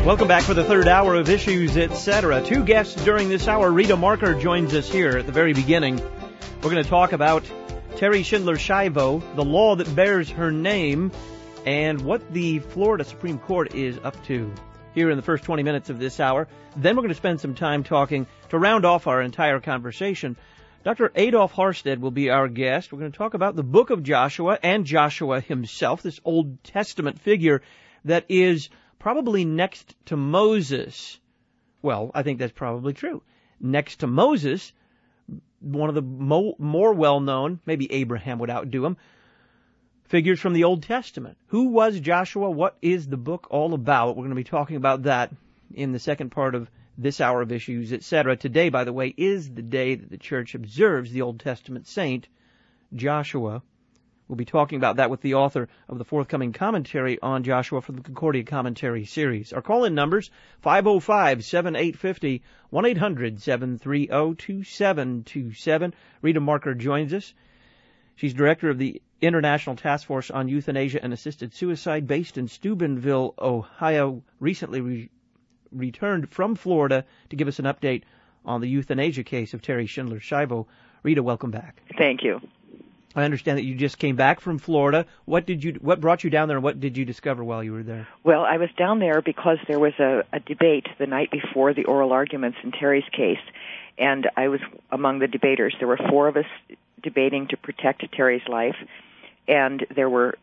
Welcome back for the third hour of Issues, Etc. Two guests during this hour. Rita Marker joins us here at the very beginning. We're going to talk about Terri Schindler Schiavo, the law that bears her name, and what the Florida Supreme Court is up to here in the first 20 minutes of this hour. Then we're going to spend some time talking, to round off our entire conversation, Dr. Adolf Harstead will be our guest. We're going to talk about the book of Joshua and Joshua himself, this Old Testament figure that is probably next to Moses. Well, I think that's probably true. Next to Moses, one of the more well-known, maybe Abraham would outdo him, figures from the Old Testament. Who was Joshua? What is the book all about? We're going to be talking about that in the second part of this hour of Issues, etc. Today, by the way, is the day that the church observes the Old Testament saint, Joshua. We'll be talking about that with the author of the forthcoming commentary on Joshua from the Concordia Commentary series. Our call-in numbers, 505-7850, 1-800-730-2727. Rita Marker joins us. She's director of the International Task Force on Euthanasia and Assisted Suicide based in Steubenville, Ohio, recently returned from Florida to give us an update on the euthanasia case of Terri Schindler Schiavo. Rita, welcome back. Thank you. I understand that you just came back from Florida. What brought you down there, and what did you discover while you were there? Well, I was down there because there was a debate the night before the oral arguments in Terri's case, and I was among the debaters. There were four of us debating to protect Terri's life, and there were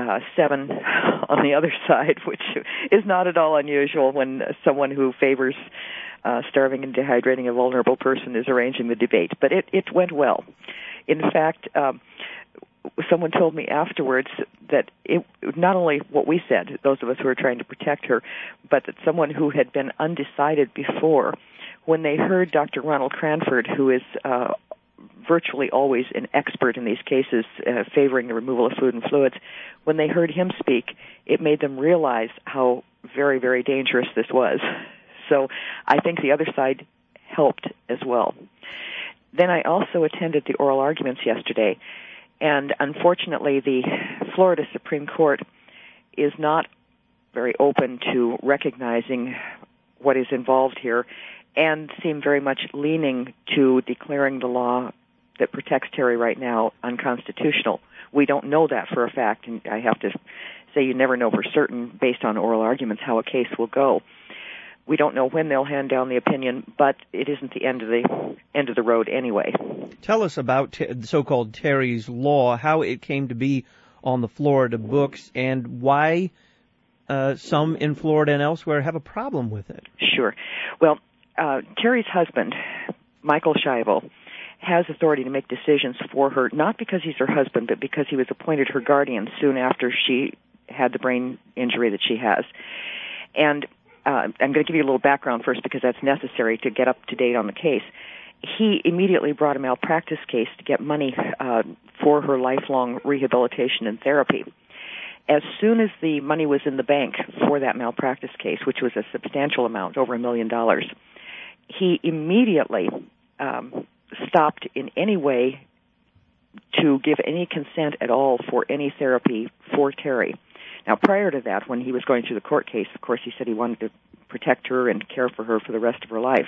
7 on the other side, which is not at all unusual when someone who favors starving and dehydrating a vulnerable person is arranging the debate. But it went well. In fact, someone told me afterwards that it not only what we said, those of us who were trying to protect her, but that someone who had been undecided before, when they heard Dr. Ronald Cranford, who is virtually always an expert in these cases favoring the removal of food and fluids, when they heard him speak, it made them realize how very, very dangerous this was. So I think the other side helped as well. Then I also attended the oral arguments yesterday, and unfortunately the Florida Supreme Court is not very open to recognizing what is involved here and seem very much leaning to declaring the law that protects Terri right now unconstitutional. We don't know that for a fact, and I have to say you never know for certain based on oral arguments how a case will go. We don't know when they'll hand down the opinion, but it isn't the end of the road anyway. Tell us about the so-called Terri's Law, how it came to be on the Florida books, and why some in Florida and elsewhere have a problem with it. Sure. Well, Terri's husband, Michael Schiavo, has authority to make decisions for her, not because he's her husband, but because he was appointed her guardian soon after she had the brain injury that she has. And I'm going to give you a little background first because that's necessary to get up to date on the case. He immediately brought a malpractice case to get money for her lifelong rehabilitation and therapy. As soon as the money was in the bank for that malpractice case, which was a substantial amount, over $1 million, he immediately stopped in any way to give any consent at all for any therapy for Terri. Now, prior to that, when he was going through the court case, of course, he said he wanted to protect her and care for her for the rest of her life.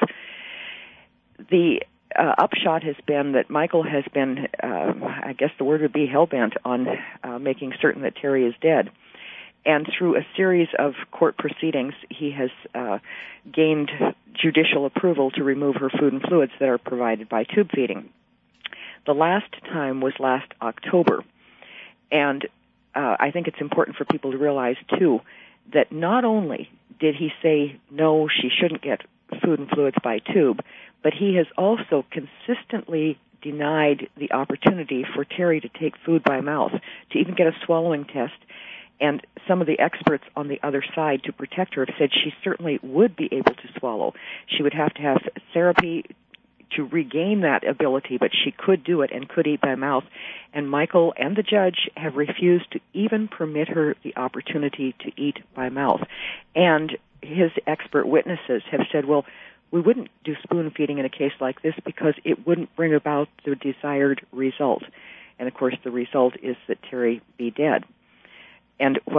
The upshot has been that Michael has been, I guess the word would be hell-bent on making certain that Terri is dead. And through a series of court proceedings, he has gained judicial approval to remove her food and fluids that are provided by tube feeding. The last time was last October. And I think it's important for people to realize, too, that not only did he say, no, she shouldn't get food and fluids by tube, but he has also consistently denied the opportunity for Terri to take food by mouth, to even get a swallowing test. And some of the experts on the other side to protect her have said she certainly would be able to swallow. She would have to have therapy to regain that ability, but she could do it and could eat by mouth. And Michael and the judge have refused to even permit her the opportunity to eat by mouth. And his expert witnesses have said, well, we wouldn't do spoon feeding in a case like this because it wouldn't bring about the desired result. And, of course, the result is that Terri be dead. And while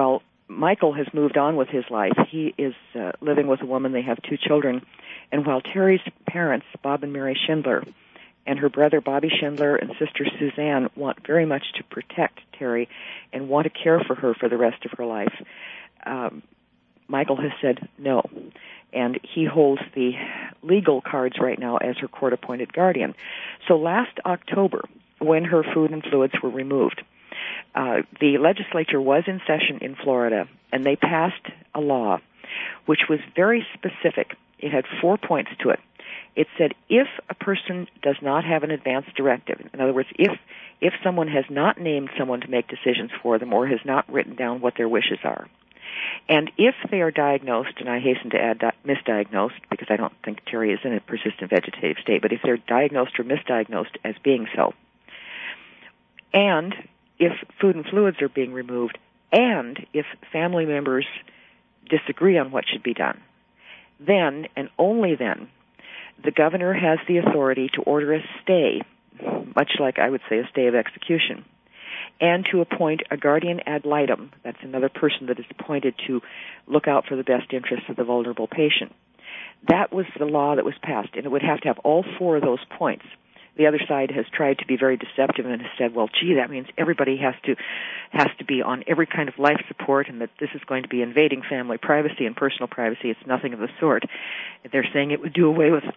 Michael has moved on with his life. He is living with a woman. They have 2 children. And while Terry's parents, Bob and Mary Schindler, and her brother Bobby Schindler and sister Suzanne want very much to protect Terry and want to care for her for the rest of her life, Michael has said no. And he holds the legal cards right now as her court-appointed guardian. So last October, when her food and fluids were removed, the legislature was in session in Florida, and they passed a law which was very specific. It had 4 points to it. It said if a person does not have an advance directive, in other words, if someone has not named someone to make decisions for them or has not written down what their wishes are, and if they are diagnosed, and I hasten to add misdiagnosed, because I don't think Terry is in a persistent vegetative state, but if they're diagnosed or misdiagnosed as being so, and if food and fluids are being removed, and if family members disagree on what should be done, then, and only then, the governor has the authority to order a stay, much like I would say a stay of execution, and to appoint a guardian ad litem. That's another person that is appointed to look out for the best interests of the vulnerable patient. That was the law that was passed, and it would have to have all 4 of those points. The other side has tried to be very deceptive and has said, well, gee, that means everybody has to be on every kind of life support, and that this is going to be invading family privacy and personal privacy. It's nothing of the sort. They're saying it would do away with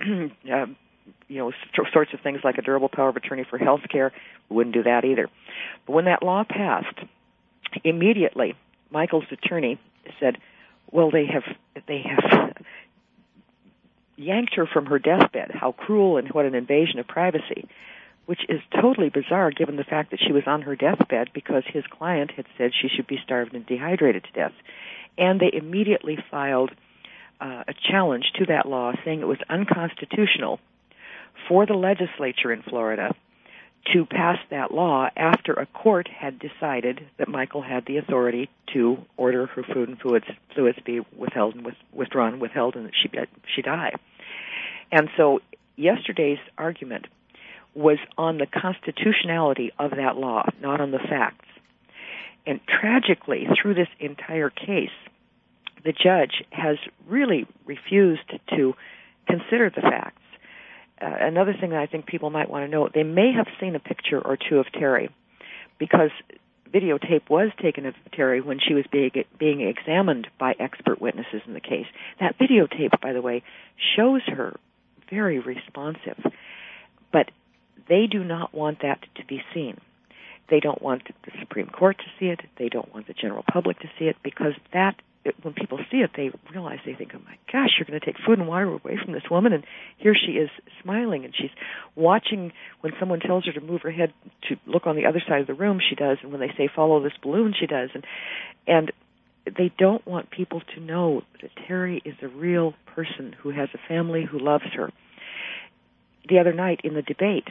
sorts of things like a durable power of attorney for health care. We wouldn't do that either. But when that law passed, immediately Michael's attorney said, well, they have yanked her from her deathbed. How cruel and what an invasion of privacy, which is totally bizarre given the fact that she was on her deathbed because his client had said she should be starved and dehydrated to death. And they immediately filed a challenge to that law, saying it was unconstitutional for the legislature in Florida to pass that law after a court had decided that Michael had the authority to order her food and fluids be withheld and withheld, and that she die. And so yesterday's argument was on the constitutionality of that law, not on the facts. And tragically, through this entire case, the judge has really refused to consider the facts. Another thing that I think people might want to know, they may have seen a picture or 2 of Terry, because videotape was taken of Terry when she was being examined by expert witnesses in the case. That videotape, by the way, shows her very responsive, but they do not want that to be seen. They don't want the Supreme Court to see it. They don't want the general public to see it, because when people see it, they realize, they think, oh my gosh, you're going to take food and water away from this woman, and here she is smiling, and she's watching. When someone tells her to move her head to look on the other side of the room, she does, and when they say follow this balloon, she does. And they don't want people to know that Terry is a real person who has a family who loves her. The other night in the debate,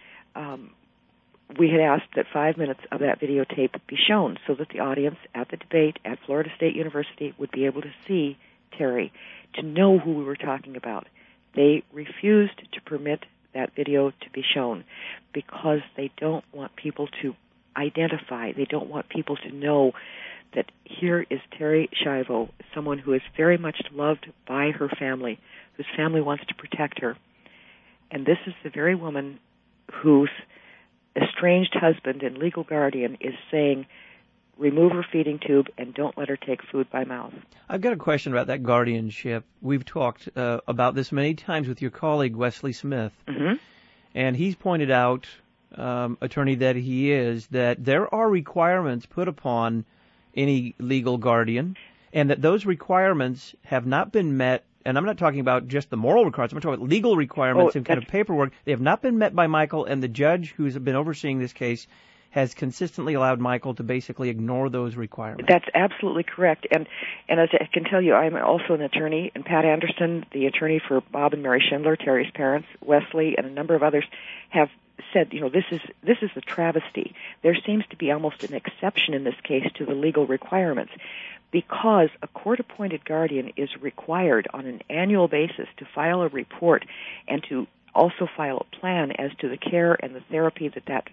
we had asked that 5 minutes of that videotape be shown so that the audience at the debate at Florida State University would be able to see Terry, to know who we were talking about. They refused to permit that video to be shown because they don't want people to identify. They don't want people to know that here is Terry Schiavo, someone who is very much loved by her family, whose family wants to protect her. And this is the very woman whose estranged husband and legal guardian is saying, remove her feeding tube and don't let her take food by mouth. I've got a question about that guardianship. We've talked about this many times with your colleague, Wesley Smith. Mm-hmm. And he's pointed out, attorney that he is, that there are requirements put upon any legal guardian, and that those requirements have not been met. And I'm not talking about just the moral requirements. I'm talking about legal requirements and kind of paperwork. They have not been met by Michael, and the judge who's been overseeing this case has consistently allowed Michael to basically ignore those requirements. That's absolutely correct. And as I can tell you, I'm also an attorney, and Pat Anderson, the attorney for Bob and Mary Schindler, Terry's parents, Wesley, and a number of others, have said, this is a travesty. There seems to be almost an exception in this case to the legal requirements, because a court-appointed guardian is required on an annual basis to file a report and to also file a plan as to the care and the therapy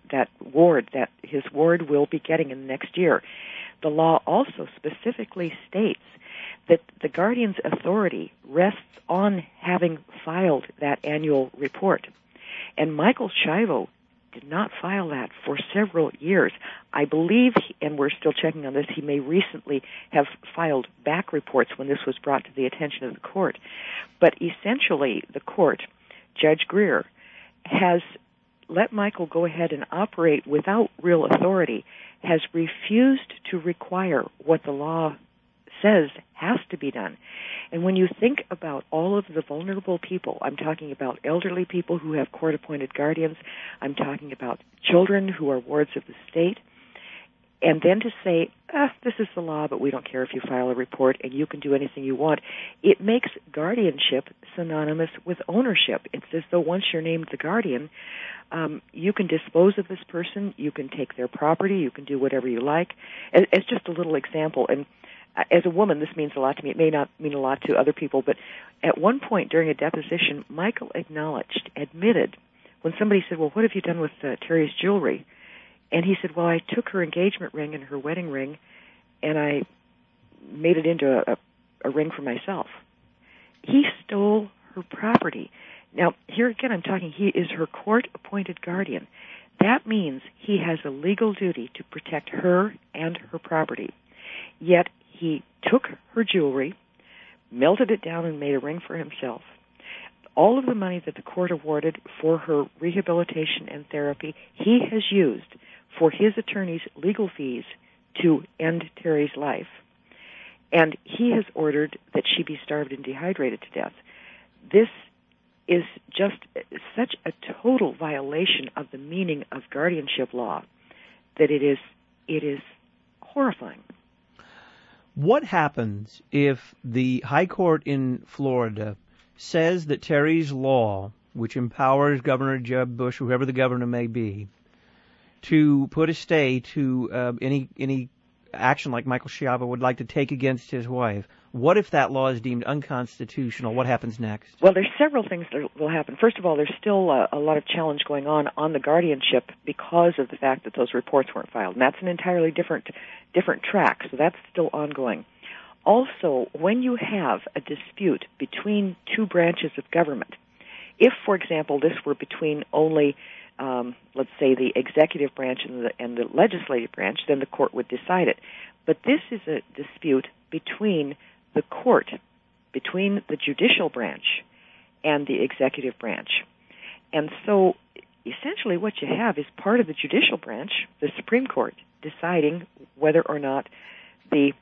that his ward will be getting in the next year. The law also specifically states that the guardian's authority rests on having filed that annual report. And Michael Shivo did not file that for several years. I believe, and we're still checking on this, he may recently have filed back reports when this was brought to the attention of the court. But essentially, the court, Judge Greer, has let Michael go ahead and operate without real authority, has refused to require what the law says has to be done. And when you think about all of the vulnerable people, I'm talking about elderly people who have court-appointed guardians, I'm talking about children who are wards of the state, and then to say, this is the law, but we don't care if you file a report and you can do anything you want, it makes guardianship synonymous with ownership. It's as though once you're named the guardian, you can dispose of this person, you can take their property, you can do whatever you like. It's just a little example. And as a woman, this means a lot to me. It may not mean a lot to other people, but at one point during a deposition, Michael admitted, when somebody said, well, what have you done with Terry's jewelry? And he said, well, I took her engagement ring and her wedding ring, and I made it into a ring for myself. He stole her property. Now, here again, I'm talking, he is her court-appointed guardian. That means he has a legal duty to protect her and her property. Yet he took her jewelry, melted it down, and made a ring for himself. All of the money that the court awarded for her rehabilitation and therapy, he has used for his attorney's legal fees to end Terry's life. And he has ordered that she be starved and dehydrated to death. This is just such a total violation of the meaning of guardianship law that it is horrifying. What happens if the High Court in Florida says that Terry's law, which empowers Governor Jeb Bush, whoever the governor may be, to put a stay to any action like Michael Shivo would like to take against his wife? What if that law is deemed unconstitutional? What happens next? Well, there's several things that will happen. First of all, there's still a lot of challenge going on the guardianship because of the fact that those reports weren't filed. And that's an entirely different track, so that's still ongoing. Also, when you have a dispute between two branches of government, if, for example, this were between only let's say the executive branch and the legislative branch, then the court would decide it. But this is a dispute between the court, between the judicial branch and the executive branch. And so essentially what you have is part of the judicial branch, the Supreme Court, deciding whether or not the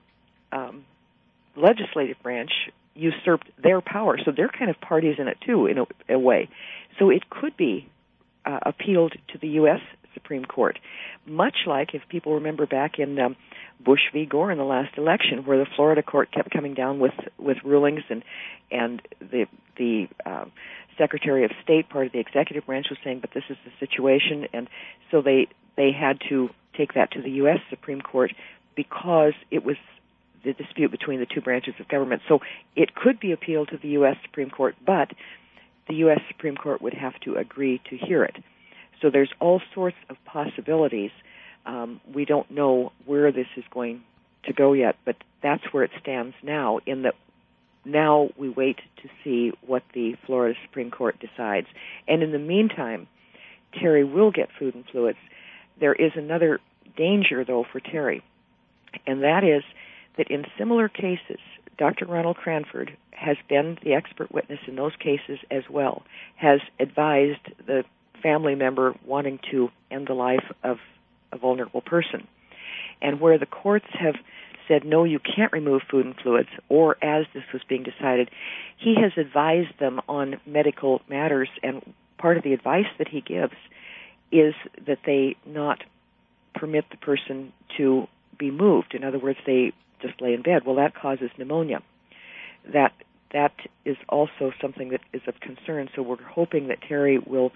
legislative branch usurped their power. So they're kind of parties in it too, in a way. So it could be appealed to the U.S. Supreme Court, much like, if people remember back in Bush v. Gore in the last election, where the Florida court kept coming down with rulings, and the Secretary of State, part of the executive branch, was saying, but this is the situation, and so they had to take that to the U.S. Supreme Court because it was the dispute between the two branches of government. So it could be appealed to the U.S. Supreme Court, but the U.S. Supreme Court would have to agree to hear it. So there's all sorts of possibilities. We don't know where this is going to go yet, but that's where it stands now, in that now we wait to see what the Florida Supreme Court decides. And in the meantime, Terry will get food and fluids. There is another danger, though, for Terry, and that is that in similar cases, Dr. Ronald Cranford has been the expert witness in those cases as well, has advised the family member wanting to end the life of a vulnerable person. And where the courts have said, no, you can't remove food and fluids, or as this was being decided, he has advised them on medical matters, and part of the advice that he gives is that they not permit the person to be moved. In other words, they just lay in bed. Well, that causes pneumonia. That is also something that is of concern. So we're hoping that Terry will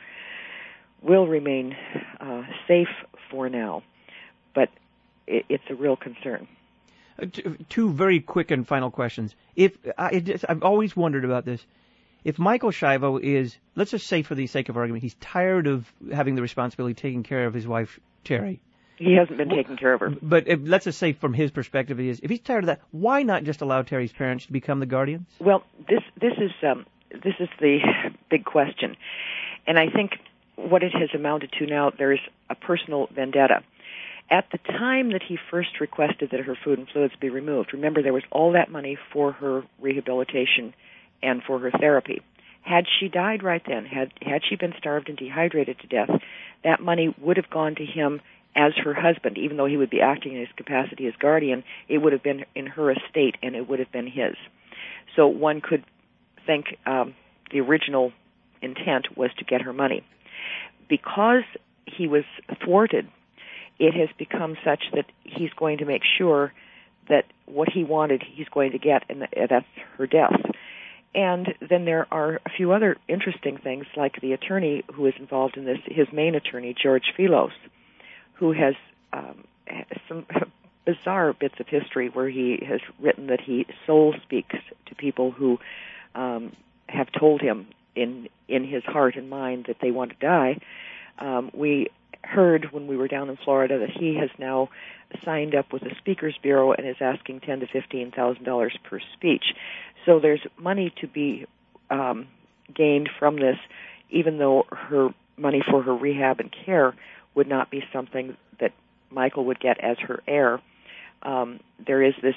remain safe for now, but it's a real concern. Two very quick and final questions. I've always wondered about this. if Michael Schiavo is, let's just say for the sake of argument, he's tired of having the responsibility of taking care of his wife, Terry. He hasn't been taking care of her. But let's just say from his perspective, if he's tired of that, why not just allow Terry's parents to become the guardians? Well, this is the big question. And I think what it has amounted to now, there's a personal vendetta. At the time that he first requested that her food and fluids be removed, remember there was all that money for her rehabilitation and for her therapy. Had she died right then, had she been starved and dehydrated to death, that money would have gone to him as her husband. Even though he would be acting in his capacity as guardian, it would have been in her estate and it would have been his. So one could think the original intent was to get her money. Because he was thwarted, it has become such that he's going to make sure that what he wanted he's going to get, and that's her death. And then there are a few other interesting things, like the attorney who is involved in this, his main attorney, George Philos, who has some bizarre bits of history where he has written that he soul speaks to people who have told him in his heart and mind that they want to die. We heard when we were down in Florida that he has now signed up with the Speakers Bureau and is asking $10,000 to $15,000 per speech. So there's money to be gained from this, even though her money for her rehab and care would not be something that Michael would get as her heir. There is this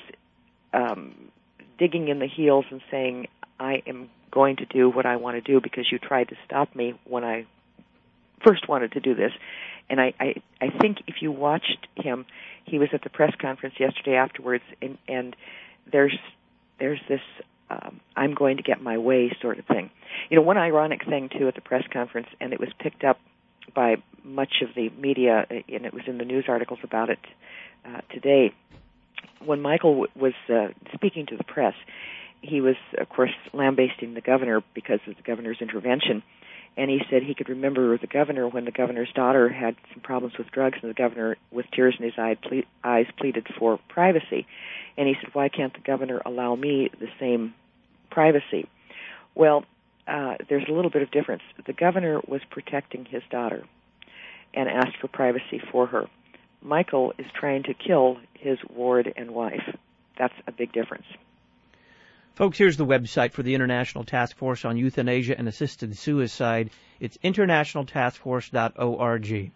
digging in the heels and saying, I am going to do what I want to do because you tried to stop me when I first wanted to do this. And I think if you watched him, he was at the press conference yesterday afterwards, and there's this I'm going to get my way sort of thing. You know, one ironic thing, too, at the press conference, and it was picked up by much of the media, and it was in the news articles about it today. When Michael was speaking to the press, he was, of course, lambasting the governor because of the governor's intervention. And he said he could remember the governor when the governor's daughter had some problems with drugs, and the governor, with tears in his eyes, pleaded for privacy. And he said, why can't the governor allow me the same privacy? Well, there's a little bit of difference. The governor was protecting his daughter and asked for privacy for her. Michael is trying to kill his ward and wife. That's a big difference. Folks, here's the website for the International Task Force on Euthanasia and Assisted Suicide. It's internationaltaskforce.org.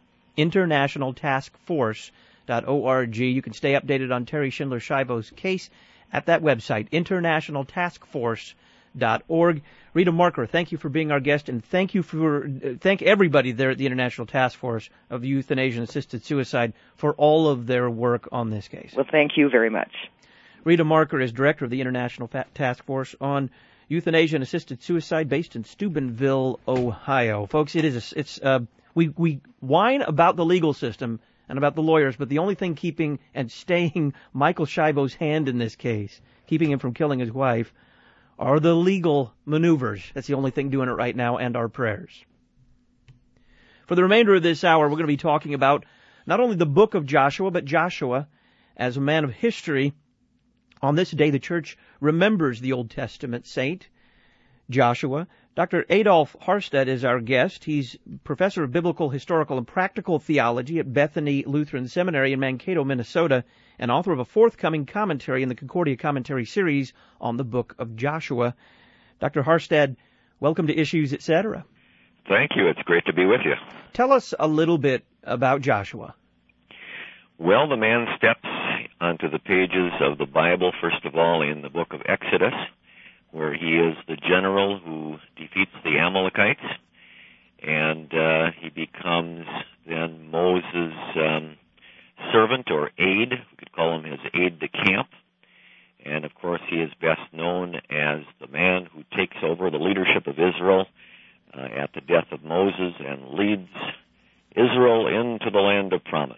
Internationaltaskforce.org. You can stay updated on Terry Schindler Schiavo's case at that website, internationaltaskforce.org. Rita Marker, thank you for being our guest, and thank everybody there at the International Task Force of Euthanasia and Assisted Suicide for all of their work on this case. Well, thank you very much. Rita Marker is director of the International Task Force on Euthanasia and Assisted Suicide, based in Steubenville, Ohio. Folks, we whine about the legal system and about the lawyers, but the only thing keeping and staying Michael Schiavo's hand in this case, keeping him from killing his wife, are the legal maneuvers. That's the only thing doing it right now, and our prayers. For the remainder of this hour, we're going to be talking about not only the book of Joshua, but Joshua as a man of history. On this day, the Church remembers the Old Testament saint, Joshua. Dr. Adolf Harstad is our guest. He's professor of Biblical, Historical, and Practical Theology at Bethany Lutheran Seminary in Mankato, Minnesota, and author of a forthcoming commentary in the Concordia Commentary series on the book of Joshua. Dr. Harstad, welcome to Issues, Etc. Thank you. It's great to be with you. Tell us a little bit about Joshua. Well, the man steps onto the pages of the Bible, first of all, in the book of Exodus, where he is the general who defeats the Amalekites, and he becomes then Moses' servant or aide. We could call him his aide-de-camp. And, of course, he is best known as the man who takes over the leadership of Israel at the death of Moses and leads Israel into the land of promise.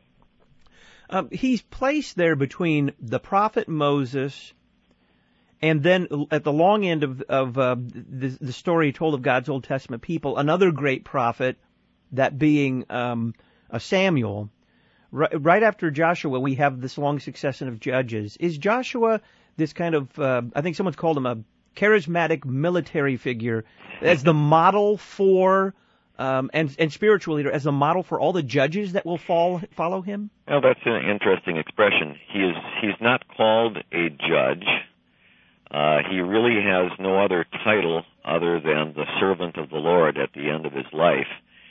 He's placed there between the prophet Moses and then at the long end of the story told of God's Old Testament people, another great prophet, that being Samuel. Right after Joshua, we have this long succession of judges. Is Joshua this kind of, I think someone's called him a charismatic military figure as the model for, and spiritual leader as the model for all the judges that will follow him? Well, that's an interesting expression. He's not called a judge. He really has no other title other than the servant of the Lord at the end of his life.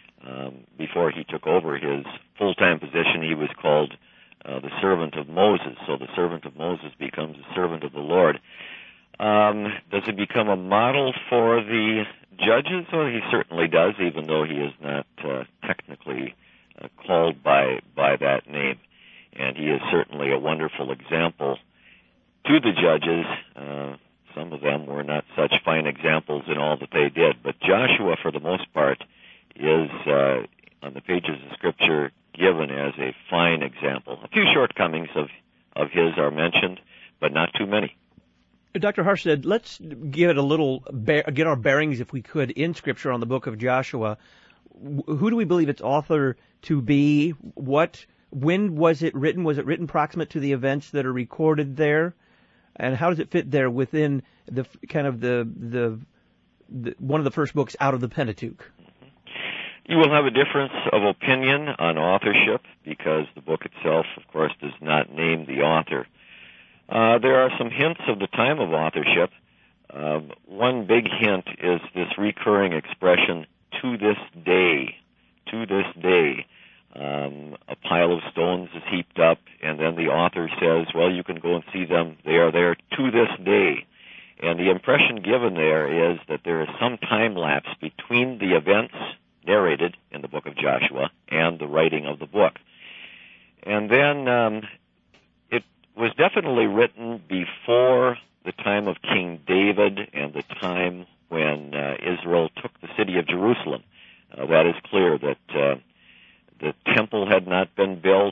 Before he took over his full-time position, he was called the servant of Moses. So the servant of Moses becomes the servant of the Lord. Does he become a model for the judges? Well, he certainly does, even though he is not technically called by that name. And he is certainly a wonderful example to the judges. Some of them were not such fine examples in all that they did. But Joshua, for the most part, is on the pages of Scripture given as a fine example. A few shortcomings of his are mentioned, but not too many. Dr. Harstead, let's get our bearings, if we could, in Scripture on the book of Joshua. Who do we believe its author to be? When was it written? Was it written proximate to the events that are recorded there? And how does it fit there within the kind of the one of the first books out of the Pentateuch? You will have a difference of opinion on authorship because the book itself, of course, does not name the author. There are some hints of the time of authorship. One big hint is this recurring expression, to this day. To this day. A pile of stones is heaped up, and then the author says, well, you can go and see them. They are there to this day. And the impression given there is that there is some time lapse between the events narrated in the book of Joshua and the writing of the book. And then it was definitely written before the time of King David and the time when Israel took the city of Jerusalem. That is clear that the temple had not been built.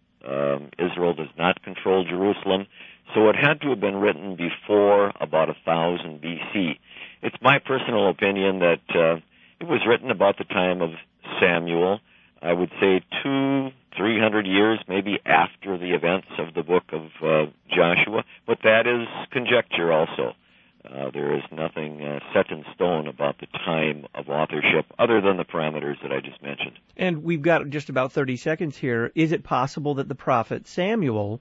Israel does not control Jerusalem. So it had to have been written before about 1000 BC. It's my personal opinion that it was written about the time of Samuel. I would say 200-300 years maybe after the events of the book of Joshua. But that is conjecture also. There is nothing set in stone about the time of authorship other than the parameters that I just mentioned. And we've got just about 30 seconds here. Is it possible that the prophet Samuel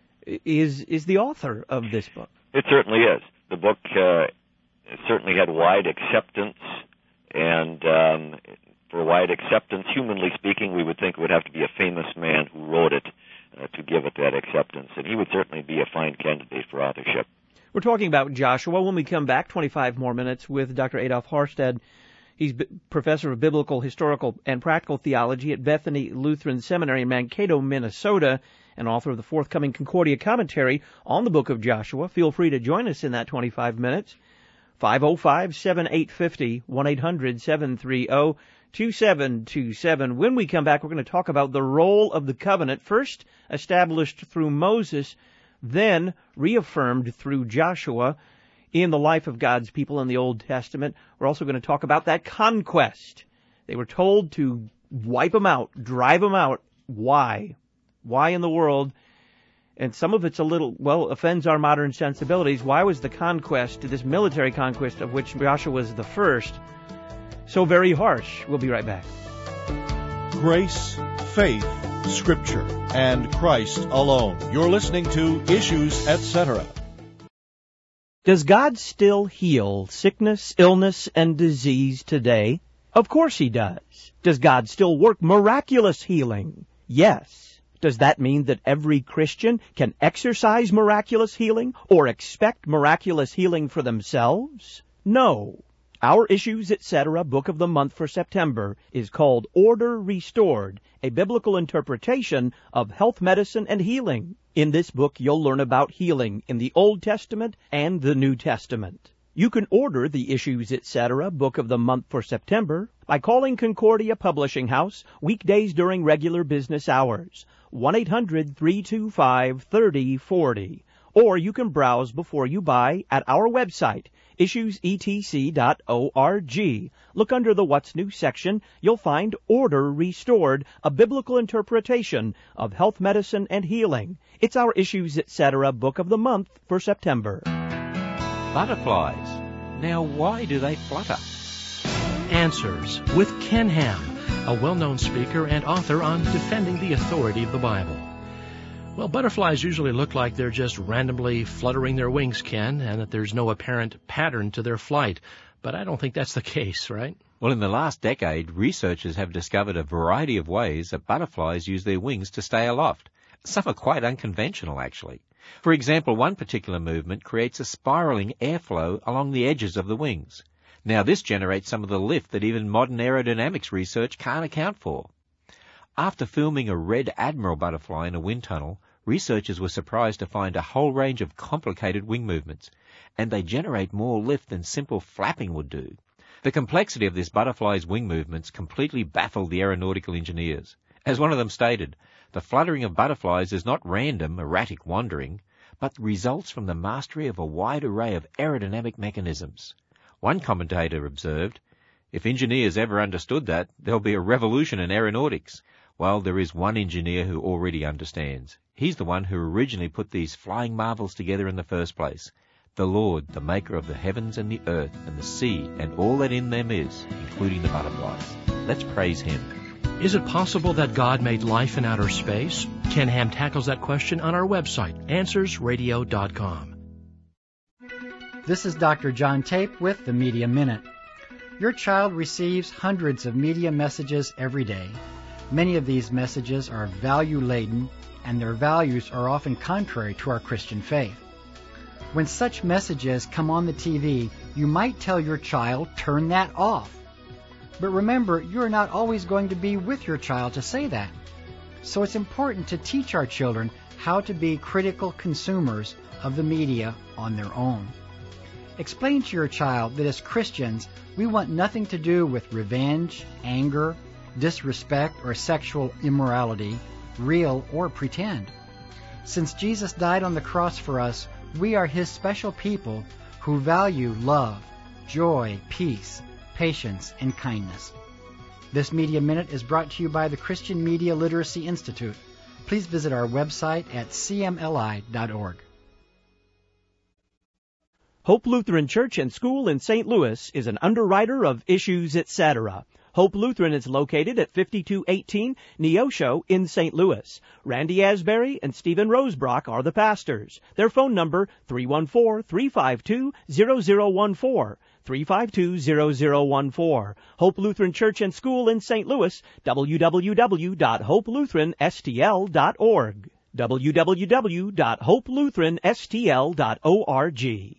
is the author of this book? It certainly is. The book certainly had wide acceptance, and for wide acceptance, humanly speaking, we would think it would have to be a famous man who wrote it to give it that acceptance, and he would certainly be a fine candidate for authorship. We're talking about Joshua. When we come back, 25 more minutes with Dr. Adolf Harstead. He's professor of biblical, historical, and practical theology at Bethany Lutheran Seminary in Mankato, Minnesota, and author of the forthcoming Concordia commentary on the book of Joshua. Feel free to join us in that 25 minutes. 505-7850, 1-800-730-2727. When we come back, we're going to talk about the role of the covenant, first established through Moses, then reaffirmed through Joshua in the life of God's people in the Old Testament. We're also going to talk about that conquest. They were told to wipe them out, drive them out. Why? Why in the world? And some of it's offends our modern sensibilities. Why was the conquest, this military conquest of which Joshua was the first, so very harsh? We'll be right back. Grace, faith, Scripture, and Christ alone. You're listening to Issues, Etc. Does God still heal sickness, illness, and disease today? Of course He does. Does God still work miraculous healing? Yes. Does that mean that every Christian can exercise miraculous healing or expect miraculous healing for themselves? No. Our Issues, Etc. book of the month for September is called Order Restored, a biblical interpretation of health, medicine, and healing. In this book, you'll learn about healing in the Old Testament and the New Testament. You can order the Issues, Etc. book of the month for September by calling Concordia Publishing House weekdays during regular business hours, 1-800-325-3040. Or you can browse before you buy at our website, issuesetc.org. Look under the What's New section. You'll find Order Restored, a biblical interpretation of health, medicine, and healing. It's our Issues, Etc. book of the month for September. Butterflies. Now, why do they flutter? Answers with Ken Ham, a well-known speaker and author on defending the authority of the Bible. Well, butterflies usually look like they're just randomly fluttering their wings, Ken, and that there's no apparent pattern to their flight. But I don't think that's the case, right? Well, in the last decade, researchers have discovered a variety of ways that butterflies use their wings to stay aloft. Some are quite unconventional, actually. For example, one particular movement creates a spiraling airflow along the edges of the wings. Now, this generates some of the lift that even modern aerodynamics research can't account for. After filming a red admiral butterfly in a wind tunnel, researchers were surprised to find a whole range of complicated wing movements, and they generate more lift than simple flapping would do. The complexity of this butterfly's wing movements completely baffled the aeronautical engineers. As one of them stated, the fluttering of butterflies is not random, erratic wandering, but results from the mastery of a wide array of aerodynamic mechanisms. One commentator observed, "If engineers ever understood that, there'll be a revolution in aeronautics." Well, there is one engineer who already understands. He's the one who originally put these flying marvels together in the first place. The Lord, the maker of the heavens and the earth and the sea and all that in them is, including the butterflies. Let's praise Him. Is it possible that God made life in outer space? Ken Ham tackles that question on our website, AnswersRadio.com. This is Dr. John Tape with the Media Minute. Your child receives hundreds of media messages every day. Many of these messages are value-laden, and their values are often contrary to our Christian faith. When such messages come on the TV, you might tell your child, turn that off. But remember, you're not always going to be with your child to say that. So it's important to teach our children how to be critical consumers of the media on their own. Explain to your child that as Christians, we want nothing to do with revenge, anger, disrespect, or sexual immorality, real or pretend. Since Jesus died on the cross for us, we are His special people who value love, joy, peace, patience, and kindness. This Media Minute is brought to you by the Christian Media Literacy Institute. Please visit our website at cmli.org. Hope Lutheran Church and School in St. Louis is an underwriter of Issues Etc. Hope Lutheran is located at 5218 Neosho in St. Louis. Randy Asbury and Stephen Rosebrock are the pastors. Their phone number, 314-352-0014. 352-0014. Hope Lutheran Church and School in St. Louis, www.hopelutheranstl.org. www.hopelutheranstl.org.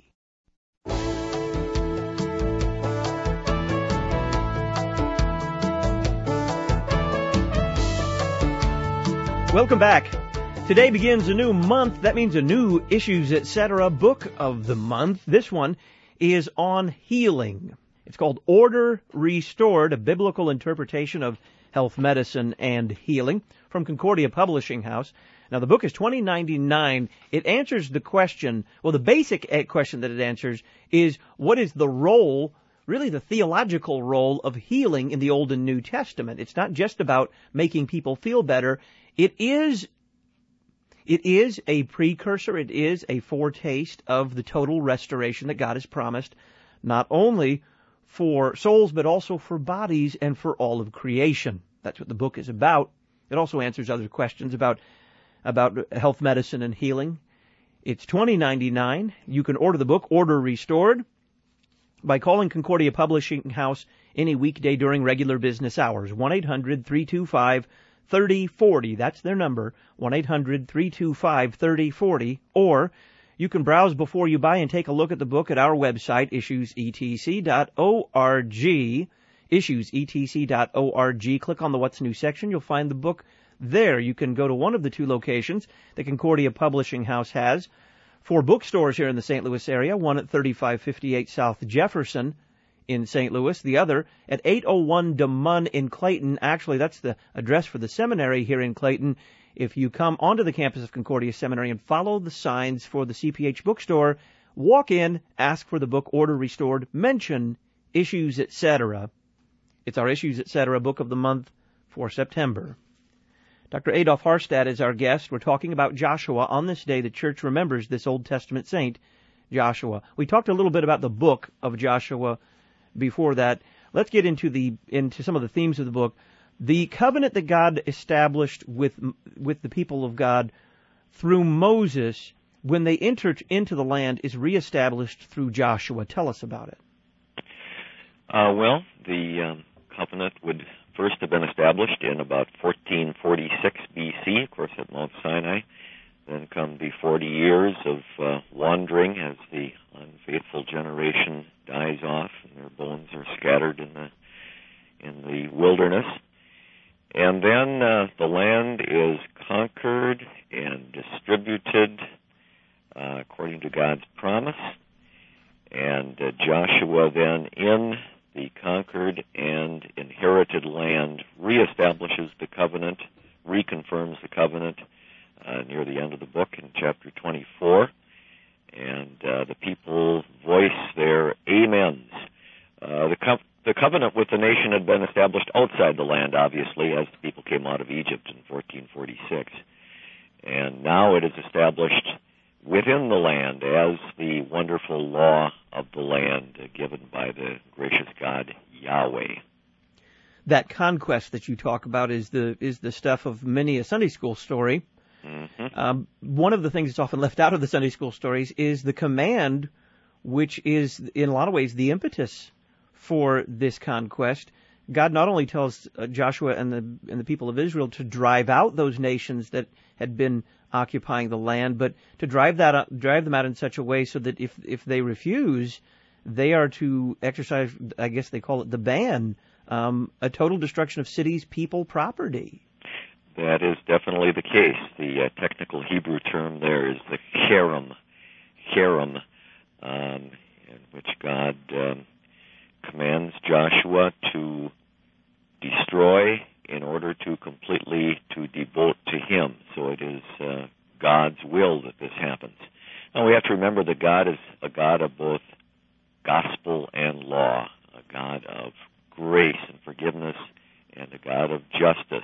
Welcome back. Today begins a new month. That means a new Issues Etc. book of the month. This one is on healing. It's called Order Restored, a biblical interpretation of health, medicine, and healing, from Concordia Publishing House. Now, the book is $20.99. It answers the question, well, the basic question that it answers is, what is the role, really the theological role of healing in the Old and New Testament? It's not just about making people feel better. It is a precursor, it is a foretaste of the total restoration that God has promised, not only for souls, but also for bodies and for all of creation. That's what the book is about. It also answers other questions about health, medicine, and healing. It's $20.99. You can order the book, Order Restored, by calling Concordia Publishing House any weekday during regular business hours. 1-800-325-3040. That's their number, 1-800-325-3040. Or you can browse before you buy and take a look at the book at our website, issuesetc.org. Issuesetc.org. Click on the What's New section. You'll find the book there. You can go to one of the two locations that Concordia Publishing House has for bookstores here in the St. Louis area, one at 3558 South Jefferson in St. Louis, the other at 801 DeMunn in Clayton. Actually, that's the address for the seminary here in Clayton. If you come onto the campus of Concordia Seminary and follow the signs for the CPH bookstore, walk in, ask for the book Order Restored, mention Issues Etc. It's our Issues Etc. book of the month for September. Dr. Adolf Harstad is our guest. We're talking about Joshua. On this day, the church remembers this Old Testament saint, Joshua. We talked a little bit about the book of Joshua before that. Let's get into some of the themes of the book. The covenant that God established with the people of God through Moses when they entered into the land is reestablished through Joshua. Tell us about it. Well, the covenant would first have been established in about 1446 B.C., of course, at Mount Sinai. Then come the 40 years of wandering as the unfaithful generation dies off and their bones are scattered in the wilderness. And then the land is conquered and distributed according to God's promise. And Joshua then, in the conquered and inherited land, reestablishes the covenant, reconfirms the covenant near the end of the book in chapter 24. And the people voice their amens. The covenant with the nation had been established outside the land, obviously, as the people came out of Egypt in 1446. And now it is established within the land as the wonderful law of the land given by the gracious God, Yahweh. That conquest that you talk about is the stuff of many a Sunday school story. Mm-hmm. One of the things that's often left out of the Sunday school stories is the command, which is in a lot of ways the impetus for this conquest. God not only tells Joshua and the people of Israel to drive out those nations that had been occupying the land, but to drive them out in such a way so that if they refuse, they are to exercise, I guess they call it the ban, a total destruction of cities, people, property. That is definitely the case. The technical Hebrew term there is the cherem, in which God commands Joshua to destroy in order to completely to devote to Him. So it is God's will that this happens. Now we have to remember that God is a God of both gospel and law, a God of grace and forgiveness, and a God of justice.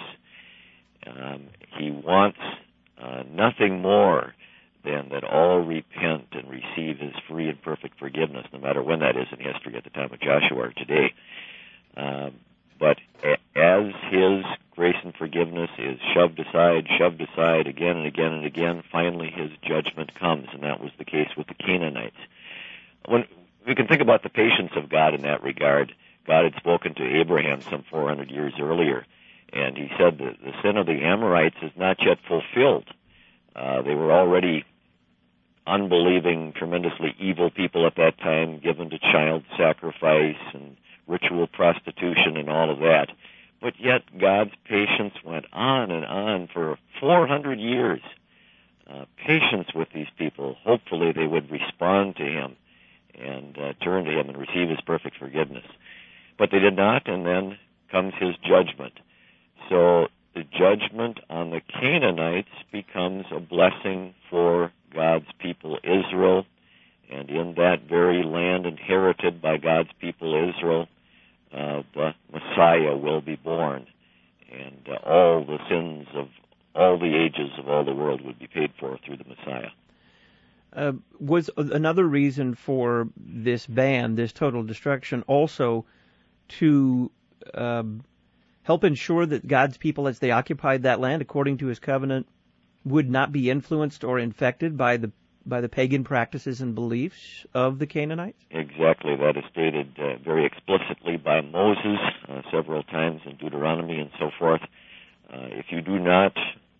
He wants nothing more than that all repent and receive His free and perfect forgiveness, no matter when that is in history, at the time of Joshua or today. But as His grace and forgiveness is shoved aside again and again and again, finally His judgment comes, and that was the case with the Canaanites. When we can think about the patience of God in that regard, God had spoken to Abraham some 400 years earlier, and He said that the sin of the Amorites is not yet fulfilled. They were already unbelieving, tremendously evil people at that time, given to child sacrifice and ritual prostitution and all of that. But yet God's patience went on and on for 400 years. Patience with these people. Hopefully they would respond to Him and turn to Him and receive His perfect forgiveness. But they did not, and then comes His judgment. So the judgment on the Canaanites becomes a blessing for God's people Israel, and in that very land inherited by God's people Israel, the Messiah will be born, and all the sins of all the ages of all the world would be paid for through the Messiah. Was another reason for this ban, this total destruction, also to help ensure that God's people, as they occupied that land according to His covenant, would not be influenced or infected by the pagan practices and beliefs of the Canaanites? Exactly. That is stated very explicitly by Moses several times in Deuteronomy and so forth. If you do not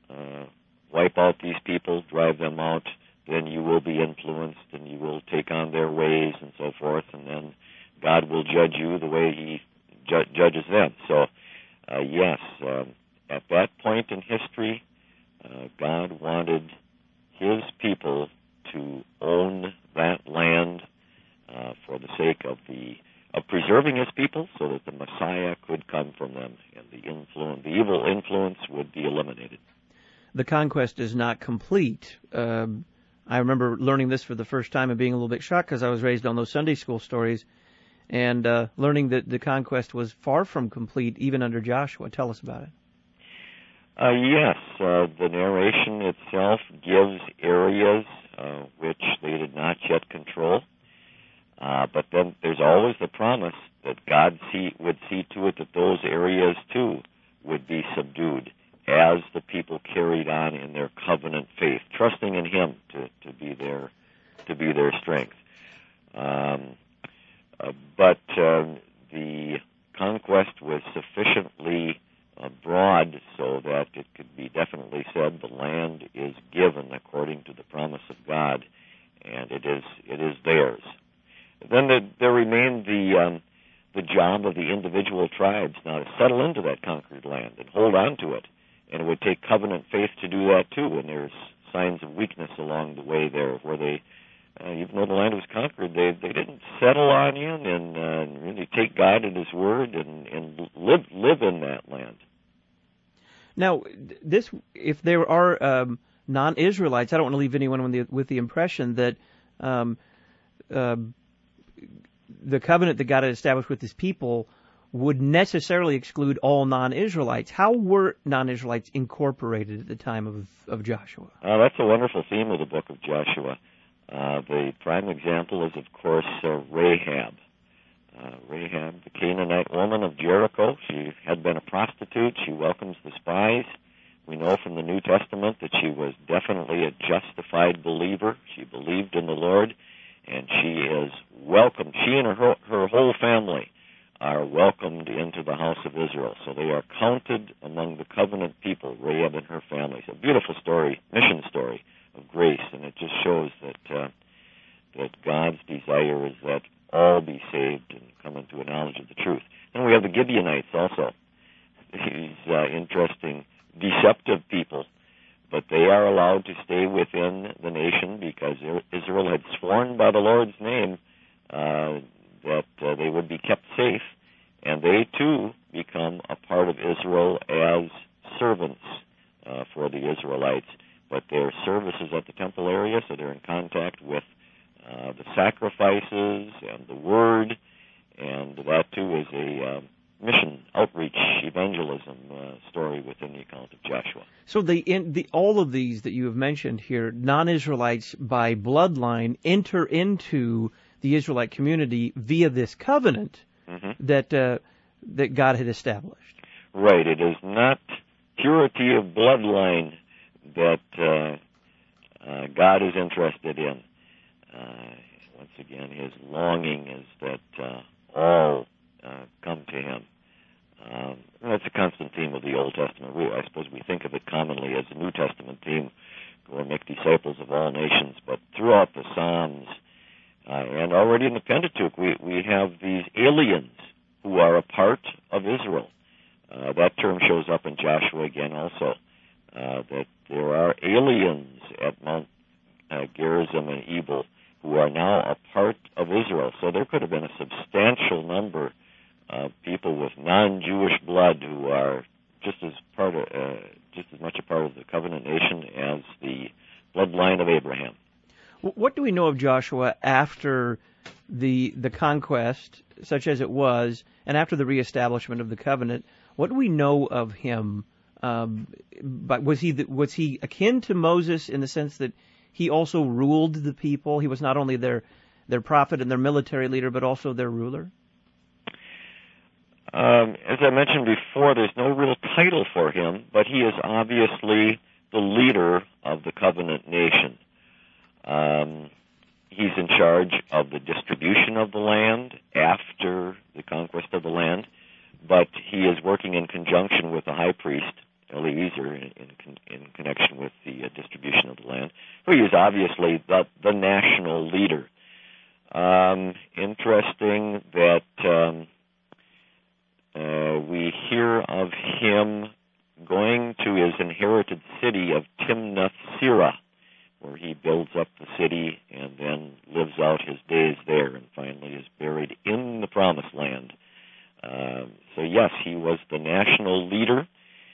wipe out these people, drive them out, then you will be influenced and you will take on their ways and so forth, and then God will judge you the way He judges them. So, yes, at that point in history, God wanted His people to own that land for the sake of preserving His people, so that the Messiah could come from them, and the evil influence would be eliminated. The conquest is not complete. I remember learning this for the first time and being a little bit shocked because I was raised on those Sunday school stories, and learning that the conquest was far from complete even under Joshua. Tell us about it. Yes, the narration itself gives areas which they did not yet control. But then there's always the promise that God would see to it that those areas too would be subdued as the people carried on in their covenant faith, trusting in Him to be their strength. But the conquest was sufficiently broad so that it could be definitely said the land is given according to the promise of God, and it is theirs. Then there remained the job of the individual tribes now to settle into that conquered land and hold on to it, and it would take covenant faith to do that too. And there's signs of weakness along the way there, where they, even though the land was conquered, they didn't settle on in and really take God at His word and live in that land. Now, if there are non-Israelites, I don't want to leave anyone with the impression that the covenant that God had established with His people would necessarily exclude all non-Israelites. How were non-Israelites incorporated at the time of Joshua? That's a wonderful theme of the book of Joshua. The prime example is, of course, Rahab. Rahab, the Canaanite woman of Jericho. She had been a prostitute. She welcomes the spies. We know from the New Testament that she was definitely a justified believer. She believed in the Lord, and she is welcomed. She and her whole family are welcomed into the house of Israel. So they are counted among the covenant people, Rahab and her family. It's a beautiful story, mission story of grace, and it just shows that God's desire is that all be saved and come into a knowledge of the truth. And we have the Gibeonites also. These interesting, deceptive people, but they are allowed to stay within the nation because Israel had sworn by the Lord's name that they would be kept safe, and they too become a part of Israel as servants for the Israelites. But their service is at the temple area, so they're in contact with the sacrifices and the Word, and that too is a mission, outreach, evangelism story within the account of Joshua. So all of these that you have mentioned here, non-Israelites by bloodline enter into the Israelite community via this covenant that God had established. Right. It is not purity of bloodline that God is interested in. Once again, His longing is that all come to Him. That's a constant theme of the Old Testament. I suppose we think of it commonly as a New Testament theme, go and make disciples of all nations. But throughout the Psalms and already in the Pentateuch, we have these aliens who are a part of Israel. That term shows up in Joshua again also, that there are aliens at Mount Gerizim and Ebal who are now a part of Israel. So there could have been a substantial number of people with non-Jewish blood who are just as much a part of the covenant nation as the bloodline of Abraham. What do we know of Joshua after the conquest, such as it was, and after the reestablishment of the covenant? What do we know of him? But was he akin to Moses in the sense that he also ruled the people? He was not only their prophet and their military leader, but also their ruler? As I mentioned before, there's no real title for him, but he is obviously the leader of the covenant nation. He's in charge of the distribution of the land after the conquest of the land, but he is working in conjunction with the high priest, Eliezer, in connection with the distribution of the land. So he is obviously the national leader. Interesting that we hear of him going to his inherited city of Timnath-Serah, where he builds up the city and then lives out his days there and finally is buried in the Promised Land. So yes, he was the national leader.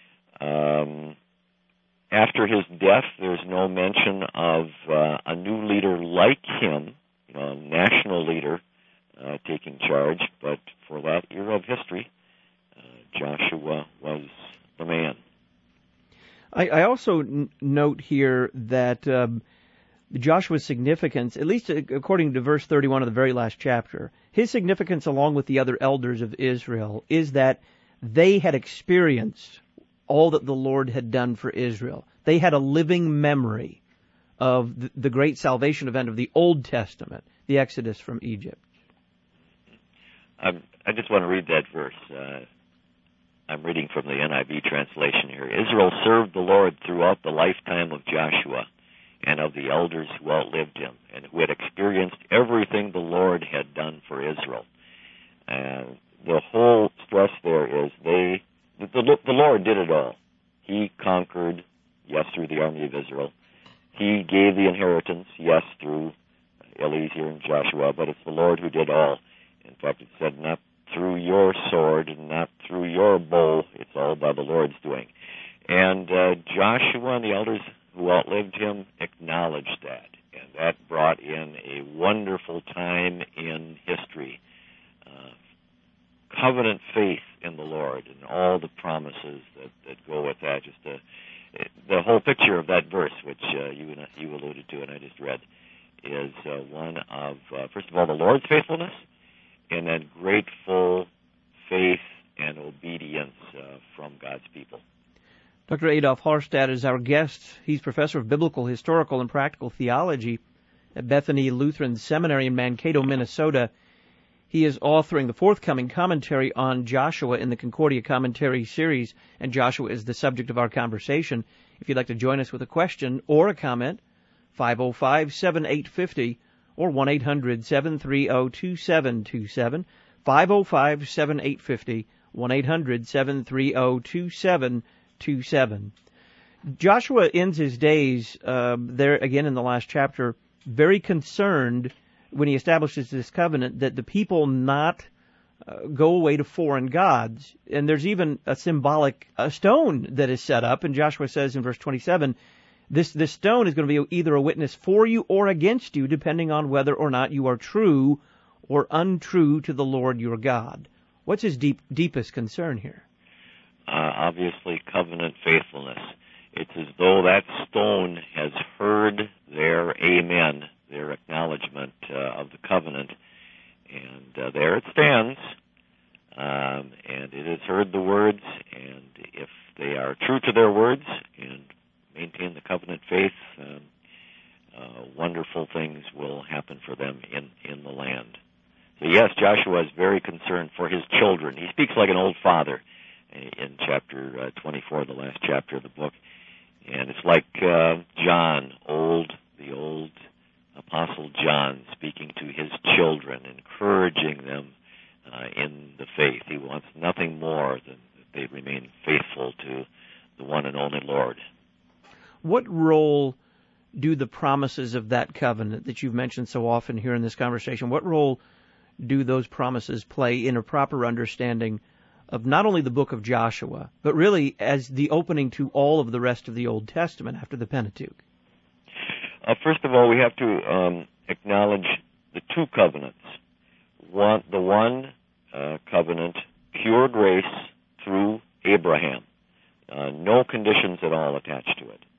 After his death, there's no mention of a new leader like him, national leader, taking charge, but for that era of history, Joshua was the man. I also note here that Joshua's significance, at least according to verse 31 of the very last chapter, his significance along with the other elders of Israel is that they had experienced all that the Lord had done for Israel. They had a living memory of the great salvation event of the Old Testament, the Exodus from Egypt. I just want to read that verse. I'm reading from the NIV translation here. Israel served the Lord throughout the lifetime of Joshua and of the elders who outlived him and who had experienced everything the Lord had done for Israel. The whole stress there is the Lord did it all. He conquered, yes, through the army of Israel. He gave the inheritance, yes, through Eliezer and Joshua, but it's the Lord who did all. In fact, it said, not through your sword and not through your bow, it's all by the Lord's doing. And Joshua and the elders who outlived him acknowledged that, and that brought in a wonderful time in history. Covenant faith in the Lord and all the promises that go with that. Just the whole picture of that verse, which you alluded to and I just read, is one of, first of all, the Lord's faithfulness, and then grateful faith and obedience from God's people. Dr. Adolf Harstad is our guest. He's professor of biblical, historical, and practical theology at Bethany Lutheran Seminary in Mankato, Minnesota. He is authoring the forthcoming commentary on Joshua in the Concordia Commentary series, and Joshua is the subject of our conversation. If you'd like to join us with a question or a comment, 505-7850 or 1-800-730-2727, 505-7850, 1-800-730-2727. Joshua ends his days there again in the last chapter very concerned when he establishes this covenant that the people not go away to foreign gods. And there's even a symbolic stone that is set up. And Joshua says in verse 27, this stone is going to be either a witness for you or against you, depending on whether or not you are true or untrue to the Lord your God. What's his deepest concern here? Obviously, covenant faithfulness. It's as though that stone has heard their amen, their acknowledgement of the covenant, and there it stands, and it has heard the words, and if they are true to their words and maintain the covenant faith, wonderful things will happen for them in the land. So yes, Joshua is very concerned for his children. He speaks like an old father in chapter 24, the last chapter of the book, and it's like John, the old Apostle John, speaking to his children, encouraging them in the faith. He wants nothing more than that they remain faithful to the one and only Lord. What role do the promises of that covenant that you've mentioned so often here in this conversation, what role do those promises play in a proper understanding of not only the book of Joshua, but really as the opening to all of the rest of the Old Testament after the Pentateuch? First of all, we have to acknowledge the two covenants. The one covenant, pure grace through Abraham. No conditions at all attached to it.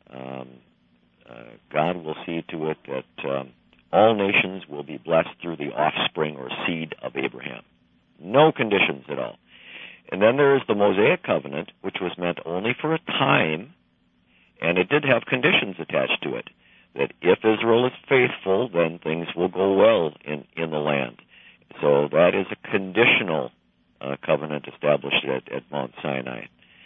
God will see to it that all nations will be blessed through the offspring or seed of Abraham. No conditions at all. And then there is the Mosaic covenant, which was meant only for a time, and it did have conditions attached to it. That if Israel is faithful, then things will go well in the land. So that is a conditional covenant established at Mount Sinai.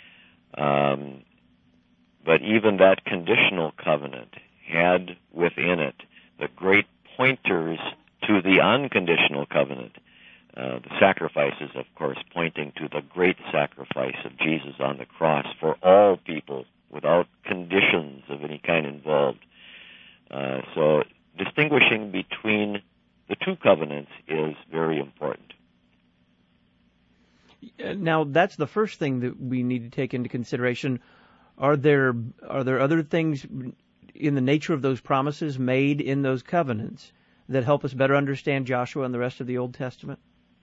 But even that conditional covenant had within it the great pointers to the unconditional covenant. The sacrifices, of course, pointing to the great sacrifice of Jesus on the cross for all people without conditions of any kind involved. So distinguishing between the two covenants is very important. Now, that's the first thing that we need to take into consideration. Are there other things in the nature of those promises made in those covenants that help us better understand Joshua and the rest of the Old Testament?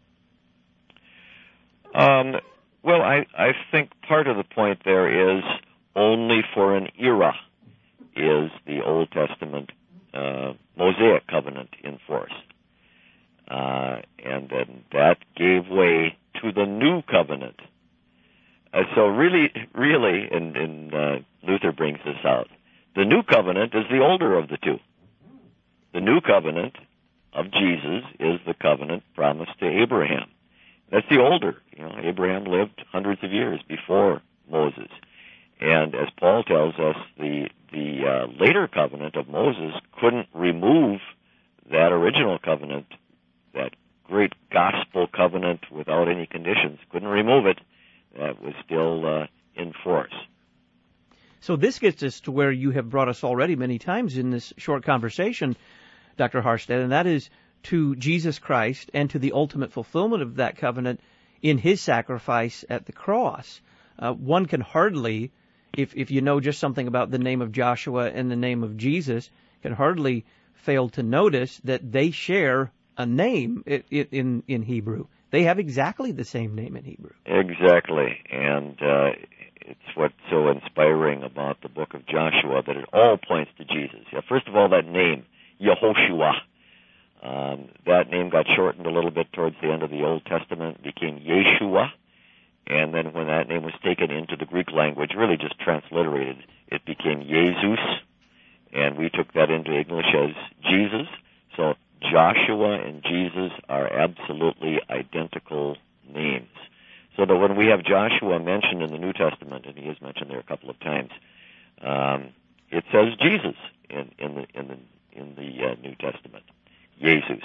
Well, I think part of the point there is only for an era is the Old Testament Mosaic covenant in force. And then that gave way to the new covenant. So really, and Luther brings this out, the new covenant is the older of the two. The new covenant of Jesus is the covenant promised to Abraham. That's the older. Abraham lived hundreds of years before Moses. And as Paul tells us, the later covenant of Moses couldn't remove that original covenant, that great gospel covenant without any conditions. Couldn't remove it. That was still in force. So this gets us to where you have brought us already many times in this short conversation, Dr. Harstead, and that is to Jesus Christ and to the ultimate fulfillment of that covenant in His sacrifice at the cross. One can hardly, if you know just something about the name of Joshua and the name of Jesus, can hardly fail to notice that they share a name in Hebrew. They have exactly the same name in Hebrew. Exactly, and it's what's so inspiring about the book of Joshua, that it all points to Jesus. First of all, that name, Yehoshua. That name got shortened a little bit towards the end of the Old Testament, became Yeshua, and then when that name was taken into the Greek language, really just transliterated, it became Jesus, and we took that into English as Jesus. So Joshua and Jesus are absolutely identical names. So that when we have Joshua mentioned in the New Testament, and he is mentioned there a couple of times, it says Jesus in the New Testament, Jesus.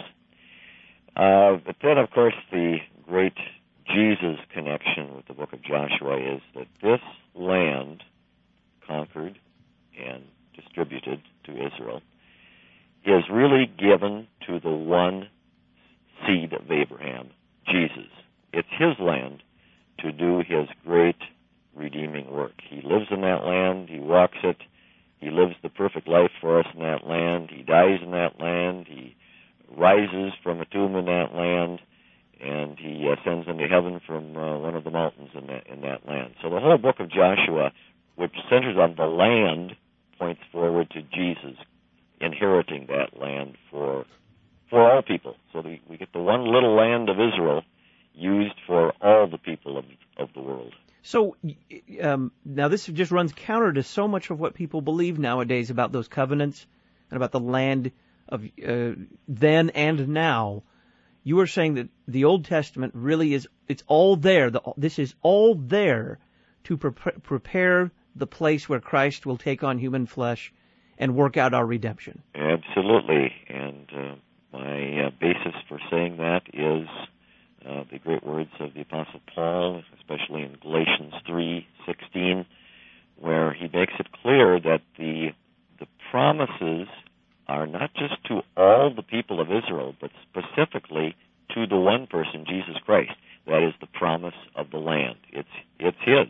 But then, of course, the great Jesus connection with the book of Joshua is that this land, conquered and distributed to Israel, is really given to the one seed of Abraham, Jesus. It's His land to do His great redeeming work. He lives in that land. He walks it. He lives the perfect life for us in that land. He dies in that land. He rises from a tomb in that land, and He ascends into heaven from one of the mountains in that land. So the whole book of Joshua, which centers on the land, points forward to Jesus inheriting that land for all people. So we get the one little land of Israel used for all the people of the world. So now this just runs counter to so much of what people believe nowadays about those covenants and about the land of then and now. You are saying that the Old Testament really it's all there. This is all there to prepare the place where Christ will take on human flesh and work out our redemption. Absolutely. And my basis for saying that is the great words of the Apostle Paul, especially in Galatians 3:16, where he makes it clear that the promises are not just to all the people of Israel, but specifically to the one person, Jesus Christ. That is the promise of the land. It's His.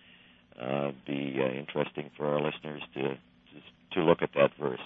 Be interesting for our listeners to look at that verse.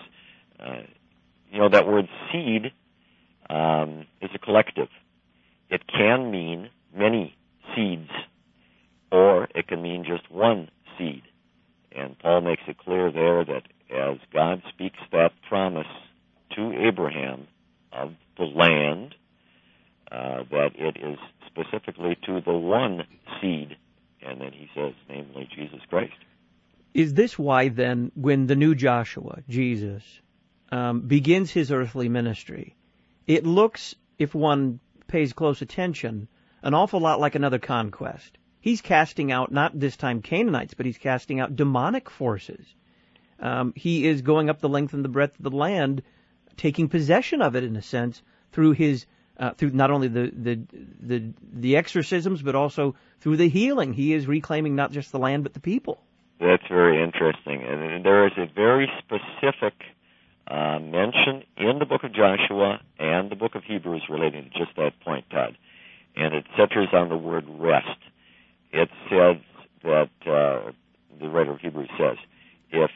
That word seed is a collective. It can mean many seeds, or it can mean just one seed. And Paul makes it clear there that as God speaks that promise to Abraham of the land, that it is specifically to the one seed, and then he says, namely Jesus Christ. Is this why then, when the new Joshua, Jesus, begins his earthly ministry, it looks, if one pays close attention, an awful lot like another conquest? He's casting out, not this time Canaanites, but he's casting out demonic forces. He is going up the length and the breadth of the land, taking possession of it in a sense through his through not only the exorcisms but also through the healing. He is reclaiming not just the land but the people. That's very interesting, and there is a very specific mention in the book of Joshua and the book of Hebrews relating to just that point, Todd, and it centers on the word rest. It says that the writer of Hebrews says, if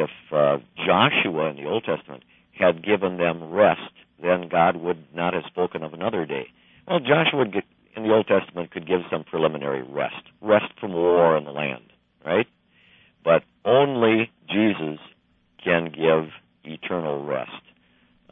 Joshua in the Old Testament had given them rest, then God would not have spoken of another day. Well, Joshua in the Old Testament could give some preliminary rest from war in the land, right? But only Jesus can give eternal rest.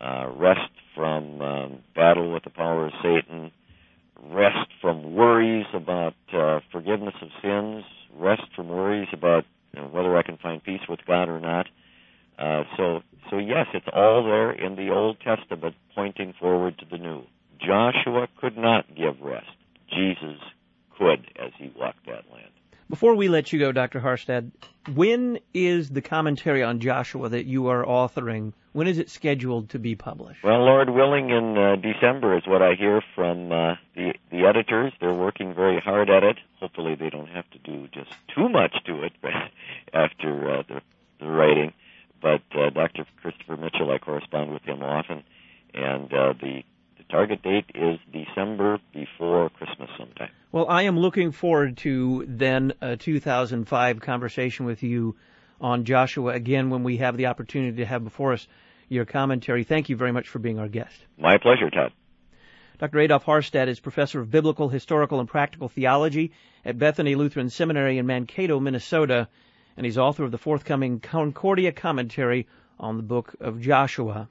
rest from battle with the power of Satan, rest from worries about forgiveness of sins, rest from worries about whether I can find peace with God or not. So yes, it's all there in the Old Testament pointing forward to the New. Joshua could not give rest. Jesus could as he walked that land. Before we let you go, Dr. Harstad, when is the commentary on Joshua that you are authoring, when is it scheduled to be published? Well, Lord willing, in December is what I hear from the editors. They're working very hard at it. Hopefully they don't have to do just too much to it after the writing. But Dr. Christopher Mitchell, I correspond with him often, and the target date is December before Christmas sometime. Well, I am looking forward to then a 2005 conversation with you on Joshua again when we have the opportunity to have before us your commentary. Thank you very much for being our guest. My pleasure, Todd. Dr. Adolf Harstad is professor of biblical, historical, and practical theology at Bethany Lutheran Seminary in Mankato, Minnesota, and he's author of the forthcoming Concordia commentary on the book of Joshua.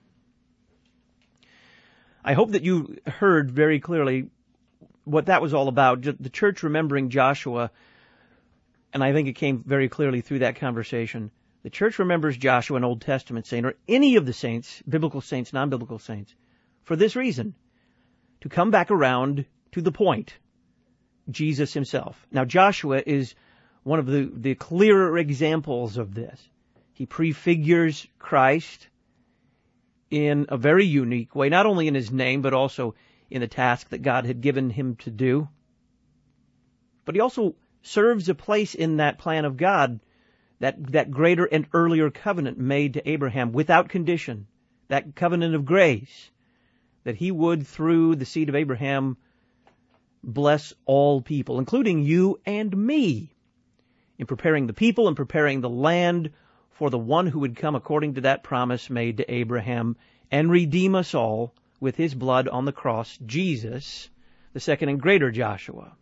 I hope that you heard very clearly what that was all about, the church remembering Joshua, and I think it came very clearly through that conversation. The church remembers Joshua, an Old Testament saint, or any of the saints, biblical saints, non-biblical saints, for this reason, to come back around to the point, Jesus himself. Now, Joshua is one of the clearer examples of this. He prefigures Christ in a very unique way, not only in his name, but also in the task that God had given him to do. But he also serves a place in that plan of God, that greater and earlier covenant made to Abraham without condition, that covenant of grace, that he would, through the seed of Abraham, bless all people, including you and me, in preparing the people and preparing the land for the one who would come according to that promise made to Abraham and redeem us all with his blood on the cross, Jesus, the second and greater Joshua.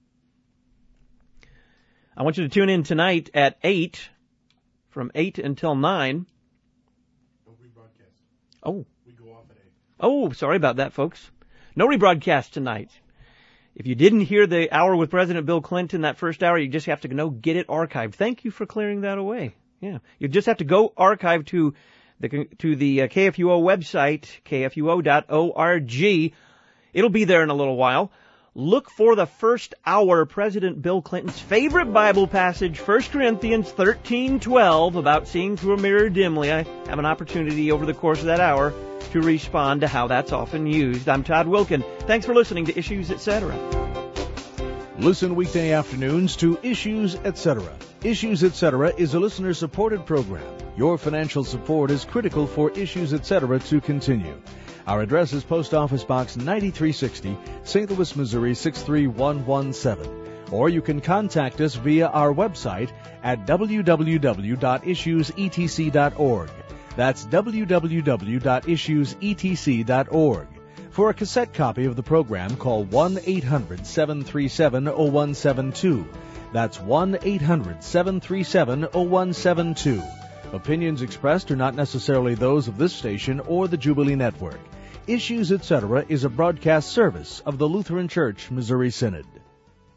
I want you to tune in tonight at 8, from 8 until 9. No rebroadcast. Oh. We go off at 8. Oh, sorry about that, folks. No rebroadcast tonight. If you didn't hear the hour with President Bill Clinton, that first hour, you just have to get it archived. Thank you for clearing that away. Yeah. You just have to go archive to the KFUO website, kfuo.org. It'll be there in a little while. Look for the first hour, President Bill Clinton's favorite Bible passage, 1 Corinthians 13:12, about seeing through a mirror dimly. I have an opportunity over the course of that hour to respond to how that's often used. I'm Todd Wilkin. Thanks for listening to Issues, Etc. Listen weekday afternoons to Issues, Etc. Issues, Etc. is a listener-supported program. Your financial support is critical for Issues, Etc. to continue. Our address is Post Office Box 9360, St. Louis, Missouri 63117. Or you can contact us via our website at www.issuesetc.org. That's www.issuesetc.org. For a cassette copy of the program, call 1-800-737-0172. That's 1-800-737-0172. Opinions expressed are not necessarily those of this station or the Jubilee Network. Issues, Etc. is a broadcast service of the Lutheran Church Missouri Synod.